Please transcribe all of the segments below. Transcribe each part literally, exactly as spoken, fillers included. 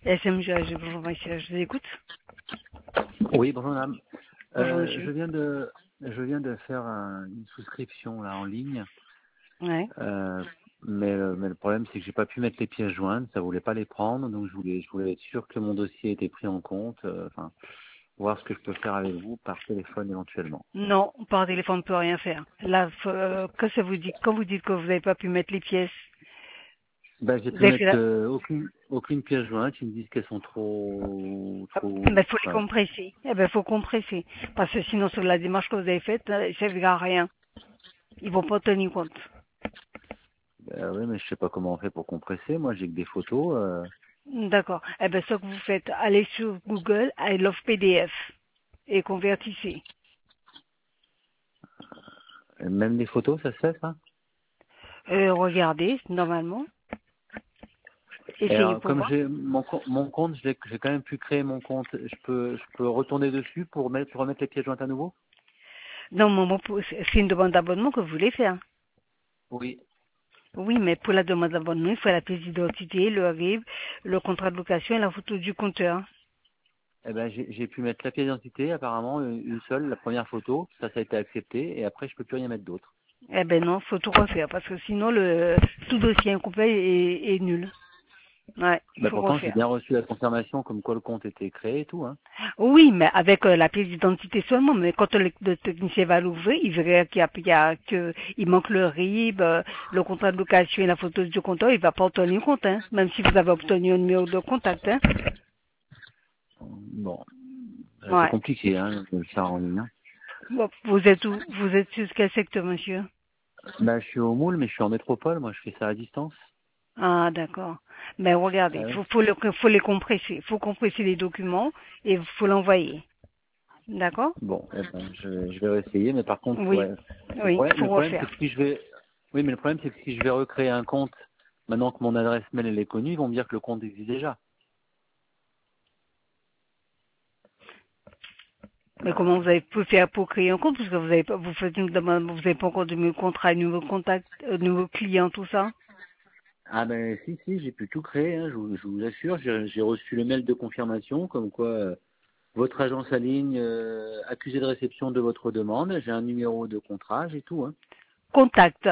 S M G, je vous je vous écoute. Oui, bonjour madame. Bonjour Euh, je monsieur. viens de je viens de faire un- une souscription là en ligne, Ouais. euh, mais, euh, mais le problème c'est que j'ai pas pu mettre les pièces jointes, ça voulait pas les prendre, donc je voulais je voulais être sûr que mon dossier était pris en compte, euh, enfin voir ce que je peux faire avec vous par téléphone éventuellement. Non, par téléphone, on ne peut rien faire. Là, faut- euh, que ça vous dit, quand vous dites que vous n'avez pas pu mettre les pièces, Ben j'ai vous pu avez fait mettre la... euh, aucune aucune pièce jointe, ils me disent qu'elles sont trop Ah, trop ben, faut les voilà. compresser. Eh ben, faut compresser. Parce que sinon, sur la démarche que vous avez faite, euh, ça ne servira à rien. Ils vont pas tenir compte. Ben oui, mais je sais pas comment on fait pour compresser, moi j'ai que des photos, euh, D'accord. Eh ben, ce que vous faites, allez sur Google, I love P D F et convertissez. même les photos, ça se fait ça? Euh, regardez, normalement. Et Essayez alors, pour comme voir. j'ai mon, co- mon compte, je l'ai- j'ai quand même pu créer mon compte. Je peux, je peux retourner dessus pour mettre, remettre les pièces jointes à nouveau? Non, maman, pour- c'est une demande d'abonnement que vous voulez faire. Oui. Oui, mais pour la demande d'abonnement, il faut la pièce d'identité, le R I B, le contrat de location et la photo du compteur. Eh ben, j'ai j'ai pu mettre la pièce d'identité, apparemment une une seule, la première photo. Ça, ça a été accepté. Et après, je peux plus rien mettre d'autre. Eh ben non, faut tout refaire parce que sinon le tout dossier incomplet est, est nul. Ouais, il Ben, faut pourtant, j'ai refaire. bien reçu la confirmation comme quoi le compte était créé et tout, hein. Oui, mais avec euh, la pièce d'identité seulement. Mais quand le, le technicien va l'ouvrir, il verra qu'il y a, qu'il y a- que il manque le R I B, euh, le contrat de location et la photo du compteur. Il va pas en tenir compte, hein, même si vous avez obtenu un numéro de contact. Hein. Bon, Euh, c'est Ouais. compliqué, hein, de le faire en ligne, hein. Bon, vous êtes où? Vous êtes sur quel secteur, monsieur? Ben, je suis au Moule, mais je suis en métropole. Moi, je fais ça à distance. Ah, d'accord. Mais regardez, Ah il ouais. faut, faut, le- faut les compresser. Il faut compresser les documents et il faut l'envoyer. D'accord? Bon, eh ben, je, je vais essayer, mais par contre, Oui. ouais. Le Oui, il problème, faut le problème, c'est refaire. que si je vais, oui, mais le problème, c'est que si je vais recréer un compte, maintenant que mon adresse mail elle est connue, ils vont me dire que le compte existe déjà. Mais comment vous avez pu faire pour créer un compte? Parce que vous avez pas, vous faites une demande, vous n'avez pas encore de nouveau contrat, de nouveau contact, euh, de nouveau client, tout ça? Ah ben si, si, j'ai pu tout créer, hein, je, vous, je vous assure, j'ai j'ai reçu le mail de confirmation comme quoi euh, votre agence en ligne euh, accusé de réception de votre demande, j'ai un numéro de contrat, j'ai tout, hein. Contact.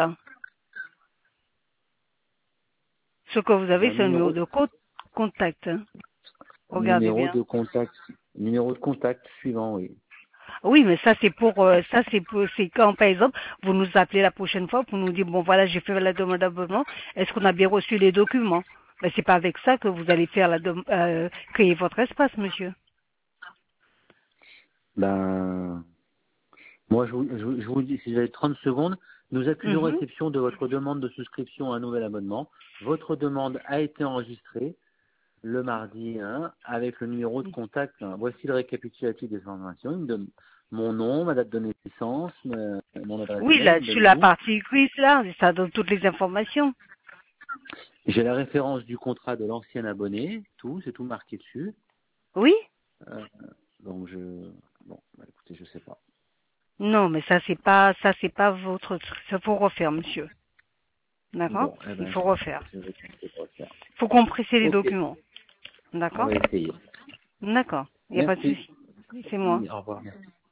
Ce que vous J'ai avez, un c'est un numéro numéro, de co- contact. Hein. Regardez numéro bien. de contact, numéro de contact suivant, oui. Oui, mais ça c'est pour euh, ça c'est pour c'est quand par exemple vous nous appelez la prochaine fois pour nous dire bon voilà j'ai fait la demande d'abonnement, est-ce qu'on a bien reçu les documents? Mais c'est pas avec ça que vous allez faire la dem- euh, créer votre espace, monsieur. Ben moi, je vous, je, vous je vous dis, si vous avez trente secondes, nous accusons Mhm. réception de votre demande de souscription à un nouvel abonnement. Votre demande a été enregistrée le mardi un avec le numéro de contact, hein. Voici le récapitulatif des informations. Il me donne mon nom, ma date de naissance, ma- mon adresse Oui, mail, là il me sur donne la tout. partie quiz là, ça donne toutes les informations. J'ai la référence du contrat de l'ancien abonné, tout, c'est tout marqué dessus. Oui? Euh, donc je, bon, bah, écoutez, je sais pas. Non, mais ça c'est pas ça c'est pas votre truc. Ça faut refaire, monsieur. D'accord? Bon, eh Il ben, faut refaire. je vais tenter de refaire. Il faut compresser les Ok, documents. on D'accord? va essayer. D'accord. Il n'y a pas de Merci. souci. C'est moi. Au revoir. Merci.